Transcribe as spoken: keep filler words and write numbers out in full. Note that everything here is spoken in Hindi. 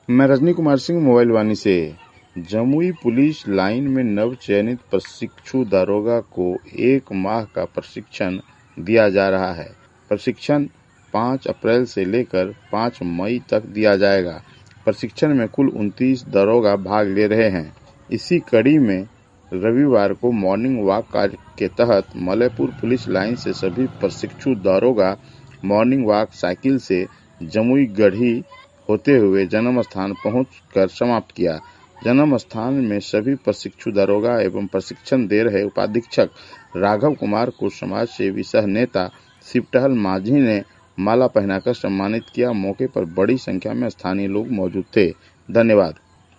मैं रजनी कुमार सिंह मोबाइल वानी से। जमुई पुलिस लाइन में नव चयनित प्रशिक्षु दारोगा को एक माह का प्रशिक्षण दिया जा रहा है। प्रशिक्षण पाँच अप्रैल से लेकर पाँच मई तक दिया जाएगा। प्रशिक्षण में कुल उनतीस दारोगा भाग ले रहे हैं। इसी कड़ी में रविवार को मॉर्निंग वॉक कार्य के तहत मलयपुर पुलिस लाइन से सभी प्रशिक्षु दारोगा मॉर्निंग वॉक साइकिल से जमुई गढ़ी होते हुए जन्म स्थान पहुंचकर समाप्त किया। जन्म स्थान में सभी प्रशिक्षु दारोगा एवं प्रशिक्षण दे रहे उपाधीक्षक राघव कुमार को समाज सेवी सह नेता शिवटहल माझी ने माला पहनाकर सम्मानित किया। मौके पर बड़ी संख्या में स्थानीय लोग मौजूद थे। धन्यवाद।